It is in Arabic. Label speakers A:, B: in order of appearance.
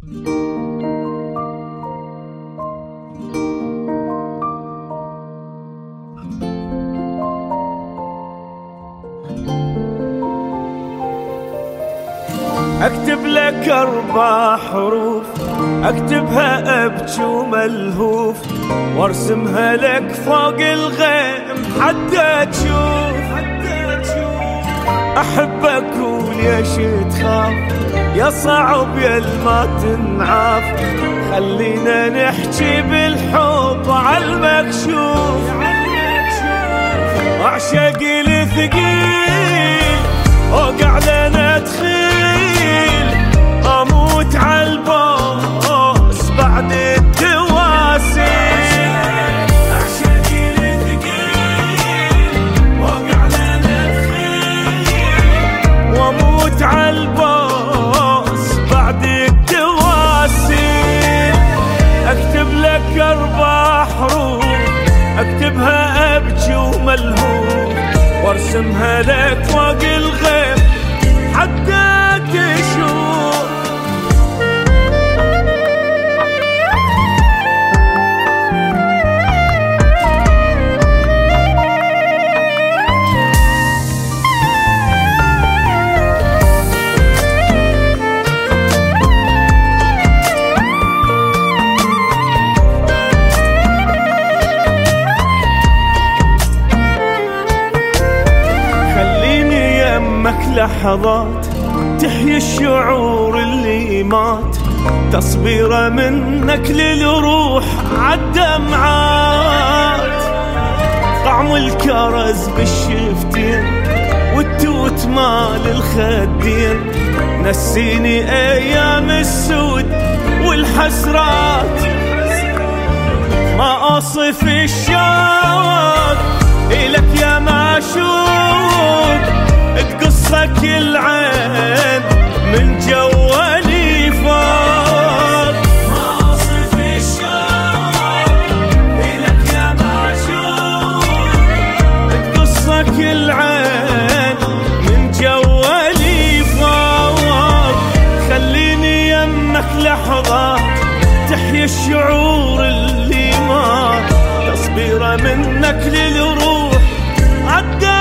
A: اكتب لك 4 حروف اكتبها ابكي وملهوف، وارسمها لك فوق الغيم حتى تشوف. احبك وليش تخاف يا صعب يا ما تنعاف، خلينا نحكي بالحب عالمكشوف. اعشق الثقيل اوقع لنا تخيل، اموت عالبوس بعد التواسي. اعشق الثقيل اوقع لنا تخيل، واموت عالبوس بعد التواسي. اكتب لك 4 حروف اكتبها ابكي وملهوف، وارسمها لك فوق الغيم حتى تشوف. لحظات تحيي الشعور اللي مات، تصبيره منك للروح عالدمعات. طعم الكرز بالشفتين والتوت مال الخدين، نسيني ايام السود والحسرات. ما اصف الشوق الك يا معشوق، تقصك العين من جوالي فوق. ما اصف الشوق الك يا معشوق، تقصك العين من جوالي فوق. خليني يمك لحظة تحيي الشعور اللي مات، تصبيره منك للروح عدى